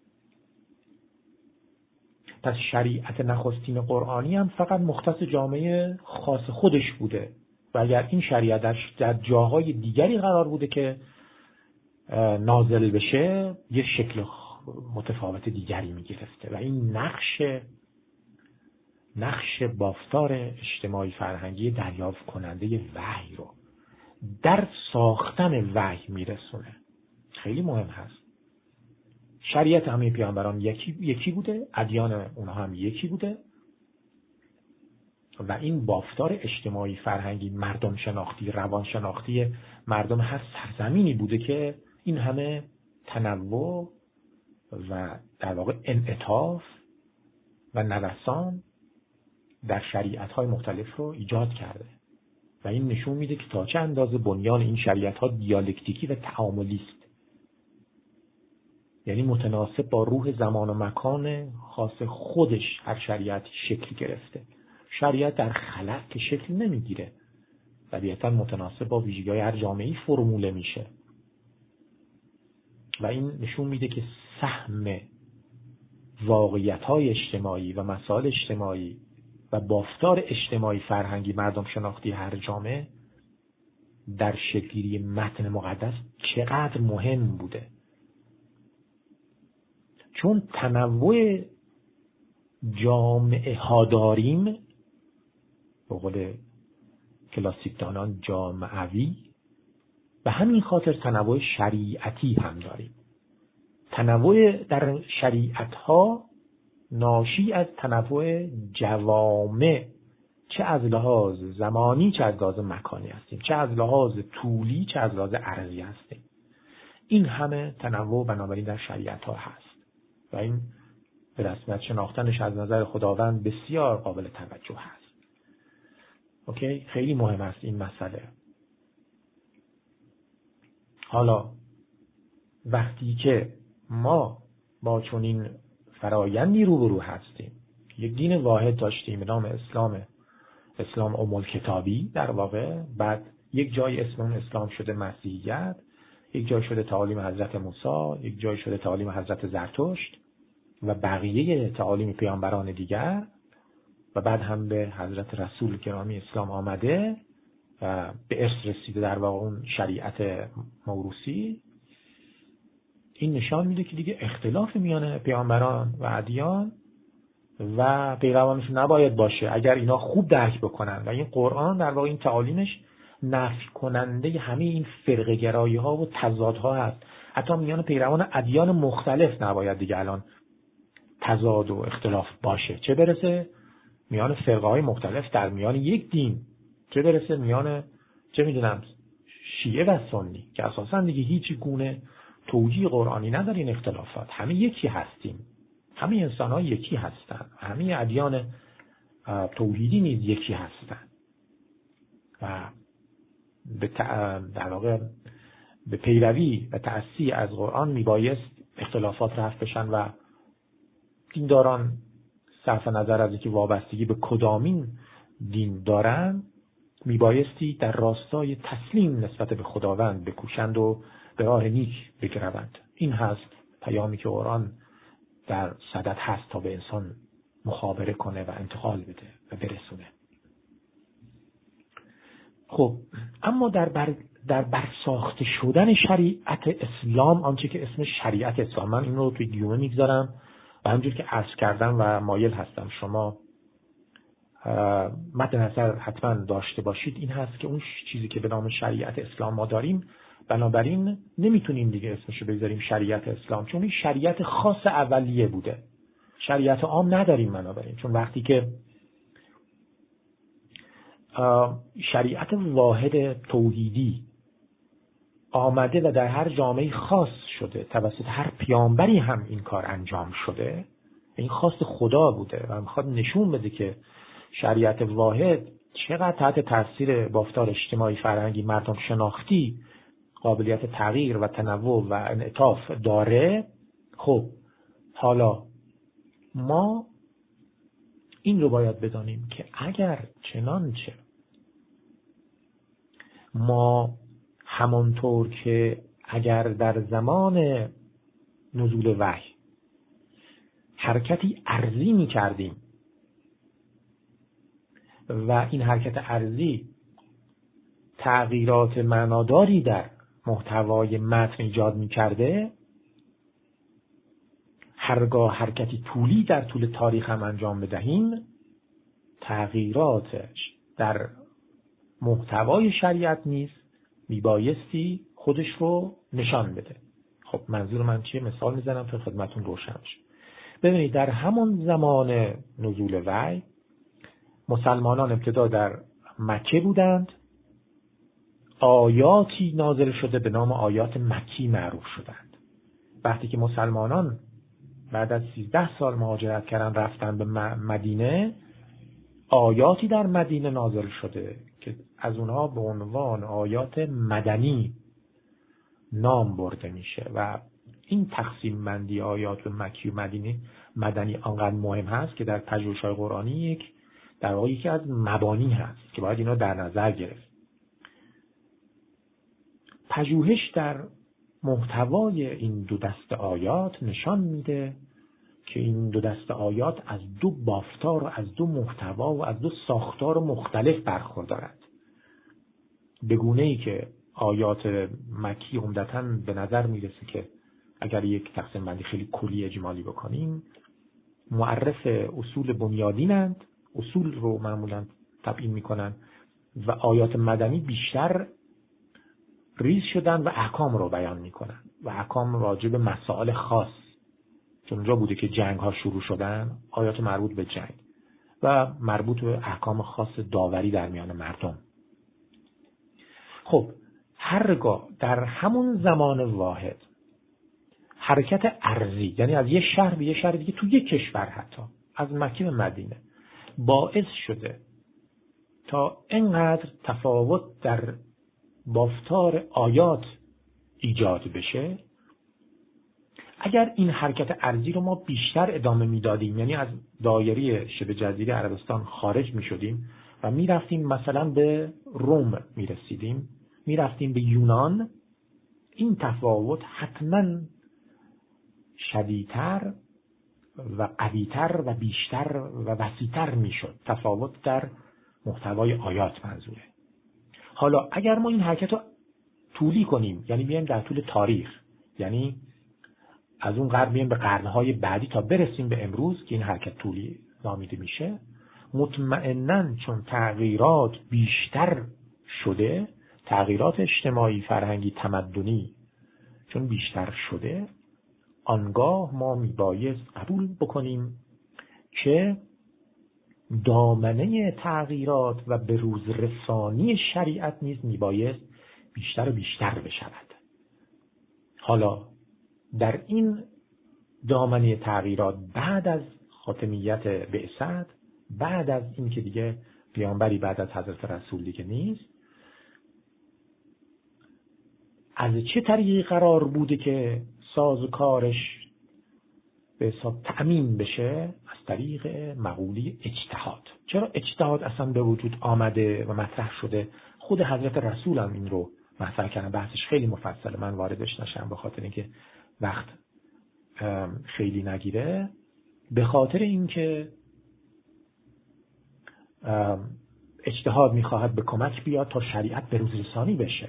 پس شریعت نخستین قرآنی هم فقط مختص جامعه خاص خودش بوده و اگر این شریعت در جاهای دیگری قرار بوده که نازل بشه، یه شکل متفاوت دیگری می گرفته و این نقش بافتار اجتماعی فرهنگی دریافت کننده وحی رو در ساختن وحی میرسونه. خیلی مهم هست. شریعت همه پیامبران یکی بوده، ادیان اونها هم یکی بوده و این بافتار اجتماعی فرهنگی مردم شناختی، روان شناختی مردم هر سرزمینی بوده که این همه تنوع و در واقع انعطاف و نوسان در شریعت‌های مختلف رو ایجاد کرده و این نشون میده که تا چه اندازه بنیان این شریعت‌ها دیالکتیکی و تعاملی است، یعنی متناسب با روح زمان و مکان خاص خودش هر شریعتی شکل گرفته. شریعت در خلا که شکل نمیگیره، طبیعتاً متناسب با ویژگی‌های هر جامعه‌ای فرموله میشه و این نشون میده که سهم واقعیت‌های اجتماعی و مسائل اجتماعی و بافتار اجتماعی فرهنگی مردم شناختی هر جامعه در شکل‌گیری متن مقدس چقدر مهم بوده. چون تنوع جامعه ها داریم، به قول کلاسیک دانان جامعوی، به همین خاطر تنوع شریعتی هم داریم. تنوع در شریعت ها ناشی از تنوع جوامع، چه از لحاظ زمانی چه از لحاظ مکانی هستیم، چه از لحاظ طولی چه از لحاظ عرضی هستیم. این همه تنوع بنابراین در شریعت ها هست و این به رسمیت شناختنش از نظر خداوند بسیار قابل توجه هست. اوکی، خیلی مهم است این مسئله. حالا وقتی که ما با چنین فرایندی روبرو هستیم، یک دین واحد داشتیم به نام اسلام ام الکتابی در واقع، بعد یک جای اسم اون اسلام شده مسیحیت، یک جای شده تعالیم حضرت موسی، یک جای شده تعالیم حضرت زرتشت و بقیه تعالیم پیامبران دیگر و بعد هم به حضرت رسول گرامی اسلام آمده و به ارث رسیده در واقع اون شریعت موروثی. این نشان میده که دیگه اختلاف میان پیامبران و ادیان و پیروانش نباید باشه اگر اینا خوب درک بکنن و این قرآن در واقع این تعالیمش نفی کننده همه این فرقه گرایی ها و تضادها هست. حتی میان پیروان ادیان مختلف نباید دیگه الان تضاد و اختلاف باشه، چه برسه میان فرقه های مختلف در میان یک دین، چه برسه میان چه میدونم شیعه و سنی که اساسا دیگه هیچ گونه توجیه قرآنی نداره. این اختلافات همه یکی هستیم، همه انسان ها یکی هستن، همه ادیان توحیدی نیز یکی هستن و در واقع به پیروی و تأسی از قرآن میبایست اختلافات رفع بشن و دینداران صرف نظر از اینکه وابستگی به کدامین دین دارن میبایستی در راستای تسلیم نسبت به خداوند بکوشند و به راه نیک بگروند. این هست پیامی که قرآن در صدد هست تا به انسان مخابره کنه و انتقال بده و برسونه. خب اما در برساخته شدن شریعت اسلام، آنچه که اسم شریعت اسلام، من این رو توی گیومه میگذارم و همونجور که عرض کردم و مایل هستم شما مد نظر حتما داشته باشید، این هست که اون چیزی که به نام شریعت اسلام ما داریم، بنابراین نمیتونیم دیگه اسمشو بذاریم شریعت اسلام، چون این شریعت خاص اولیه بوده، شریعت عام نداریم. بنابراین چون وقتی که شریعت واحد توحیدی آمده و در هر جامعه خاص شده، توسط هر پیامبری هم این کار انجام شده، این خواست خدا بوده و میخواد نشون بده که شریعت واحد چقدر تحت تاثیر بافتار اجتماعی، فرهنگی، مردم شناختی قابلیت تغییر و تنوع و انعطاف داره. خب حالا ما این رو باید بدانیم که اگر چنانچه ما همانطور که اگر در زمان نزول وحی حرکتی ارضی می کردیم و این حرکت ارضی تغییرات معناداری در محتوای متن ایجاد می کرده، هرگاه حرکتی طولی در طول تاریخ هم انجام بدهیم، تغییراتش در محتوای شریعت نیز میبایستی خودش رو نشان بده. خب منظور من چیه؟ مثال میزنم تا خدمتون روشن شه. ببینید در همون زمان نزول وحی مسلمانان ابتدا در مکه بودند، آیاتی نازل شده به نام آیات مکی معروف شدند. وقتی که مسلمانان بعد از 13 سال مهاجرت کردن رفتن به مدینه، آیاتی در مدینه نازل شده که از اونها به عنوان آیات مدنی نام برده میشه و این تقسیم بندی آیات مکی و مدنی آنقدر مهم هست که در پژوهش‌های قرآنی یک در واقع یکی از مبانی هست که باید اینا در نظر گرفت. پژوهش در محتوای این دو دست آیات نشان میده که این دو دست آیات از دو بافتار و از دو محتوا و از دو ساختار مختلف برخوردارند. به گونه‌ای که آیات مکی عمدتاً به نظر میرسه که اگر یک تقسیم بندی خیلی کلی اجمالی بکنیم، معرف اصول بنیادینند، اصول رو معمولاً تبیین میکنن، و آیات مدنی بیشتر ریز شدن و احکام رو بیان میکنن و احکام راجع به مسائل خاص، چون اونجا بوده که جنگ ها شروع شدن، آیات مربوط به جنگ و مربوط به احکام خاص داوری در میان مردم. خب هرگاه در همون زمان واحد حرکت ارضی، یعنی از یه شهر به یه شهر دیگه تو یک کشور، حتی از مکه به مدینه، باعث شده تا اینقدر تفاوت در بافتار آیات ایجاد بشه، اگر این حرکت ارضی رو ما بیشتر ادامه میدادیم، یعنی از دایره شبه جزیره عربستان خارج میشدیم و میرفتیم مثلا به روم میرسیدیم، میرفتیم به یونان، این تفاوت حتما شدیدتر و قویتر و بیشتر و وسیعتر میشد. تفاوت در محتوای آیات منظوره. حالا اگر ما این حرکت رو طولی کنیم، یعنی بیایم در طول تاریخ، یعنی از اون قرن بیایم به قرنهای بعدی تا برسیم به امروز که این حرکت طولی نامیده میشه، مطمئناً چون تغییرات بیشتر شده، تغییرات اجتماعی، فرهنگی، تمدنی چون بیشتر شده، آنگاه ما میبایست قبول بکنیم که دامنه تغییرات و به روز رسانی شریعت نیز میبایست بیشتر و بیشتر بشود. حالا در این دامنه تغییرات بعد از خاتمیت بعثت، بعد از این که دیگه پیامبری بعد از حضرت رسول دیگه نیست، از چه طریقی قرار بوده که ساز و کارش به حساب تأمین بشه از طریق مقوله اجتهاد. چرا اجتهاد اصلا به وجود آمده و مطرح شده؟ خود حضرت رسول هم این رو مطرح کردن. بحثش خیلی مفصله، من واردش نشم به خاطر اینکه وقت خیلی نگیره. به خاطر اینکه اجتهاد میخواهد به کمک بیاد تا شریعت به روز رسانی بشه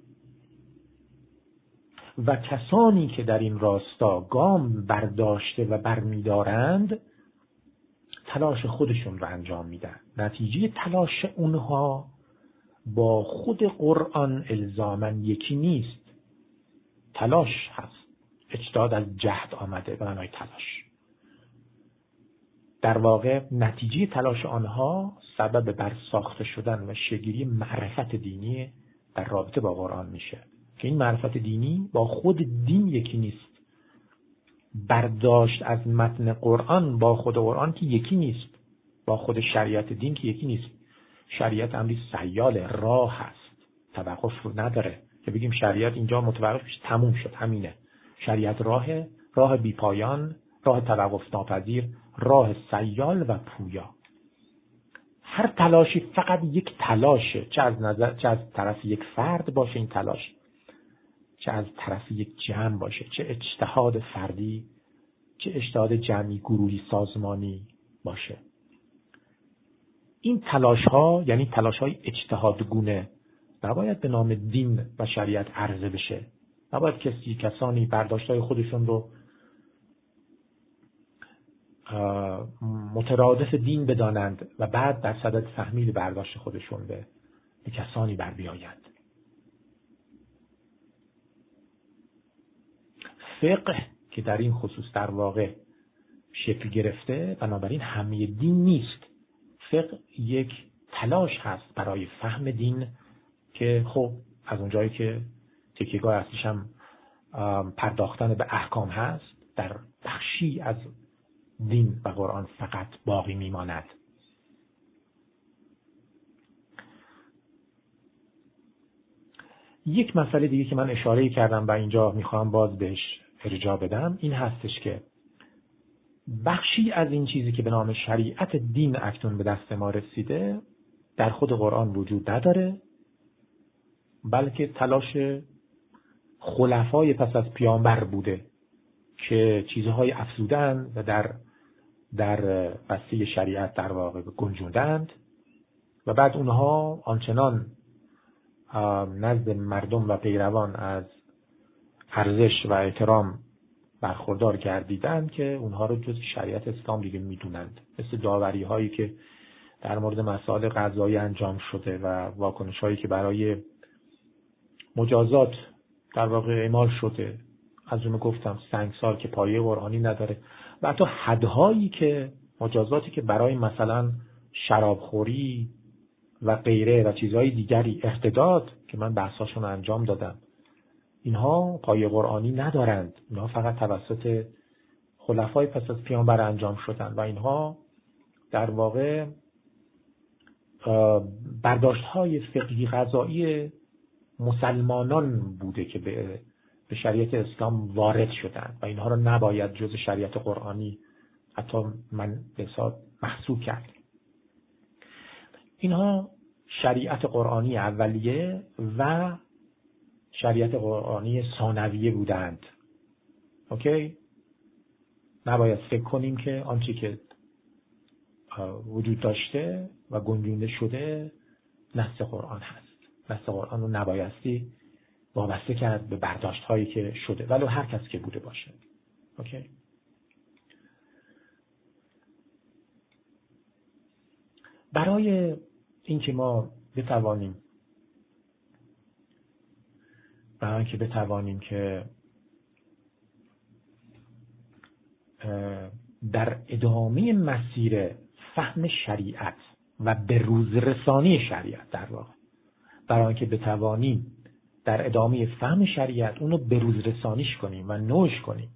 و کسانی که در این راستا گام برداشته و برمیدارند تلاش خودشون رو انجام میدن. نتیجه تلاش اونها با خود قرآن الزاماً یکی نیست. تلاش هست. اجتهاد از جهد آمده به معنای تلاش. در واقع نتیجه تلاش آنها سبب بر ساخته شدن و شکل‌گیری معرفت دینی در رابطه با قرآن میشه که این معرفت دینی با خود دین یکی نیست. برداشت از متن قرآن با خود قرآن که یکی نیست، با خود شریعت دین که یکی نیست. شریعت امری سیال راه هست، توقف رو نداره که بگیم شریعت اینجا متوقف میشه تموم شد همینه. شریعت راه بی پایان، راه توقف ناپذیر، راه سیال و پویا. هر تلاشی فقط یک تلاشه، چه از طرف یک فرد باشه این تلاش، چه از طرف یک جمع باشه، چه اجتهاد فردی، چه اجتهاد جمعی، گروهی، سازمانی باشه. این تلاش ها یعنی تلاش های اجتهادگونه نباید به نام دین و شریعت عرضه بشه. نباید کسانی برداشت های خودشون رو مترادف دین بدانند و بعد در صدد تحمیل برداشت خودشون به کسانی بر بیایند. فقه که در این خصوص در واقع شکل گرفته بنابراین همه دین نیست. فقه یک تلاش هست برای فهم دین که خب از اونجایی که تکیه‌گاه اصلیش هم پرداختن به احکام هست، در بخشی از دین و قرآن فقط باقی میماند. یک مسئله دیگه که من اشاره کردم و اینجا میخوام باز بهش ارجاع بدم این هستش که بخشی از این چیزی که به نام شریعت دین اکنون به دست ما رسیده در خود قرآن وجود نداره، بلکه تلاش خلفای پس از پیامبر بوده که چیزهای افزودند و در بسته شریعت در واقع گنجوندند و بعد اونها آنچنان نزد مردم و پیروان از ارزش و احترام برخوردار گردیدند که اونها رو جز شریعت اسلام دیگه میدونند. مثل داوری هایی که در مورد مسائل قضایی انجام شده و واکنش هایی که برای مجازات در واقع اعمال شده. از اون گفتم سنگسار که پایه قرآنی نداره و حتی حدهایی که مجازاتی که برای مثلا شرابخوری و غیره و چیزهای دیگری ارتداد که من بحثاشون انجام دادم، اینها پایه قرآنی ندارند. اینها فقط توسط خلفای پس از پیامبر انجام شدند و اینها در واقع برداشت‌های فقهی قضایی مسلمانان بوده که به شریعت اسلام وارد شدند و اینها رو نباید جز شریعت قرآنی حتی من به حساب محسوب کرد. اینها شریعت قرآنی اولیه و شریعت قرآنی ثانویه بودند. اوکی؟ نباید فکر کنیم که آنچه که وجود داشته و گنجونده شده نص قرآن هست. نص قرآن رو نبایستی وابسته کرد به برداشت هایی که شده ولو هر کس که بوده باشه. اوکی؟ برای اینکه ما بتوانیم که در ادامه مسیر فهم شریعت و به روز رسانی شریعت در واقع برای اینکه بتوانیم در ادامه فهم شریعت اونو به روز رسانیش کنیم و نوش کنیم،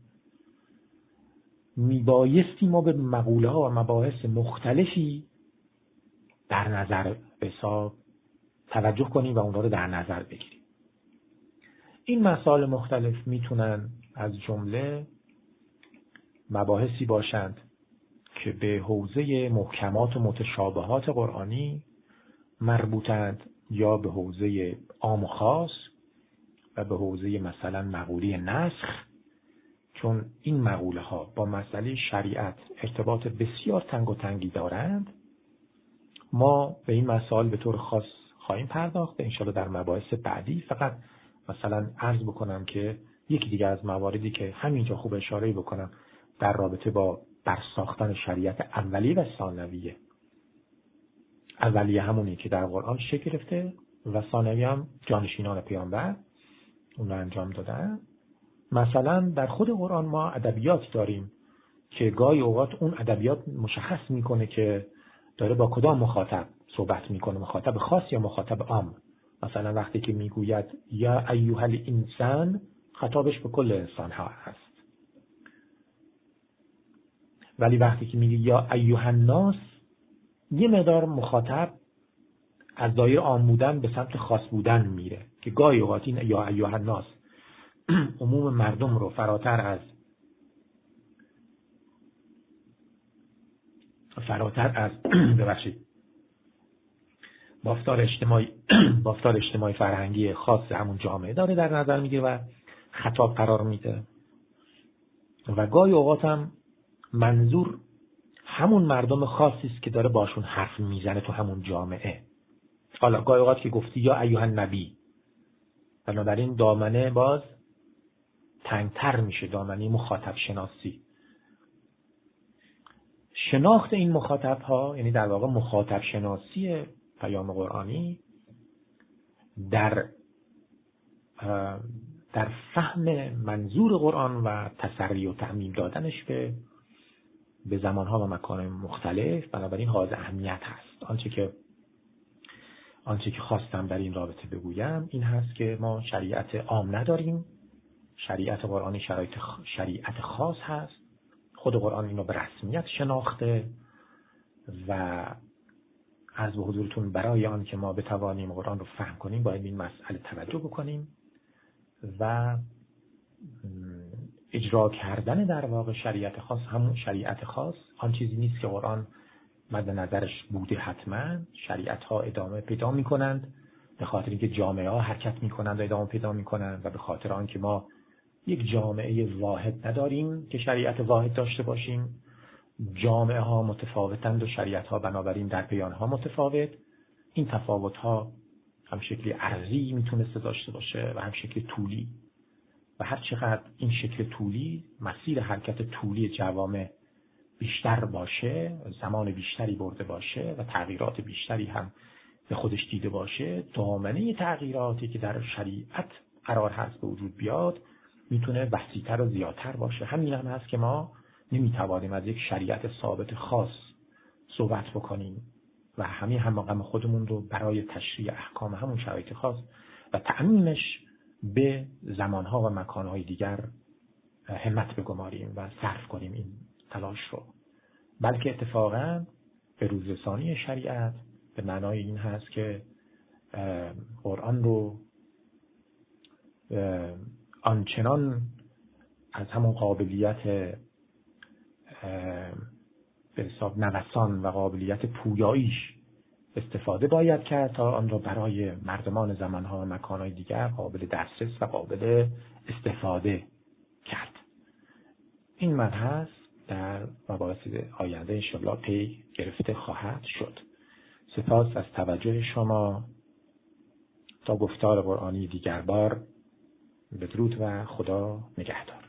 میبایستی ما به مقوله ها و مباحث مختلفی در نظر حساب توجه کنیم و اونها رو در نظر بگیریم. این مسائل مختلف میتونن از جمله مباحثی باشند که به حوزه محکمات و متشابهات قرآنی مربوطند یا به حوزه عام و خاص و به حوزه مثلا مقوله نسخ، چون این مقوله ها با مسئله شریعت ارتباط بسیار تنگ و تنگی دارند. ما به این مسائل به طور خاص خواهیم پرداخت انشاءالله در مباحث بعدی. فقط مثلا عرض بکنم که یکی دیگه از مواردی که همینجا خوب اشاره بکنم در رابطه با برساختن شریعت اولیه و ثانویه. اولیه همونی که در قرآن شکل گرفته و ثانویه هم جانشینان پیامبر اون رو انجام دادن. مثلا در خود قرآن ما ادبیات داریم که گاهی اوقات اون ادبیات مشخص میکنه که داره با کدام مخاطب صحبت میکنه، مخاطب خاص یا مخاطب عام. مثلا وقتی که میگوید یا ایها الانسان، خطابش به کل انسان ها هست. ولی وقتی که میگه یا ایها الناس، یه مقدار مخاطب از دایره عام بودن به سمت خاص بودن میره که گاهی اوقات این یا ایها الناس عموم مردم رو فراتر از ببخشید بافتار اجتماعی فرهنگی خاص همون جامعه داره در نظر میگیره و خطاب قرار میده و گاهی اوقات هم منظور همون مردم خاصی است که داره باشون حرف میزنه تو همون جامعه. حالا گاهی اوقات که گفتی یا ایها النبی، بنابراین دامنه باز تنگتر میشه، دامنه مخاطب شناسی. شناخت این مخاطب ها، یعنی در واقع مخاطب شناسی پیام قرآنی در فهم منظور قرآن و تسری و تعمیم دادنش به زمانها و مکان مختلف، بنابراین حائز اهمیت هست. آنچه که خواستم در این رابطه بگویم این هست که ما شریعت عام نداریم. شریعت قرآنی شریعت خاص هست. خود قرآن اینو به رسمیت شناخته و عرض به حضورتون برای آن که ما بتوانیم قرآن رو فهم کنیم باید این مسئله توجه بکنیم و اجرا کردن در واقع شریعت خاص. همون شریعت خاص آن چیزی نیست که قرآن مد نظرش بوده. حتما شریعت ها ادامه پیدا می کنند به خاطر اینکه جامعه ها حرکت می کنند و ادامه پیدا می کنند و به خاطر آنکه ما یک جامعه واحد نداریم که شریعت واحد داشته باشیم. جامعه ها متفاوتند و شریعت ها بنابراین در بیان ها متفاوت. این تفاوت ها هم شکلی عرضی میتونسته داشته باشه و هم شکل طولی، و هر چقدر این شکل طولی مسیر حرکت طولی جوامع بیشتر باشه، زمان بیشتری برده باشه و تغییرات بیشتری هم به خودش دیده باشه، دامنه تغییراتی که در شریعت قرار هست به وجود بیاد میتونه وسیع‌تر و زیادتر باشه. همین هم هست که ما نمیتوانیم از یک شریعت ثابت خاص صحبت بکنیم و همین هم مقام خودمون رو برای تشریع احکام همون شرایط خاص و تعمیمش به زمانها و مکانهای دیگر همت بگماریم و صرف کنیم این تلاش رو، بلکه اتفاقا به روزرسانی شریعت به معنای این هست که قرآن رو آنچنان از همون قابلیت به حساب نوسان و قابلیت پویاییش استفاده باید کرد تا آن را برای مردمان زمانها و مکانهای دیگر قابل دسترس و قابل استفاده کرد. این مبحث در مباحث آینده انشاءالله پی گرفته خواهد شد. سپاس از توجه شما. تا گفتار قرآنی دیگر بار، بدرود و خدا نگهدار.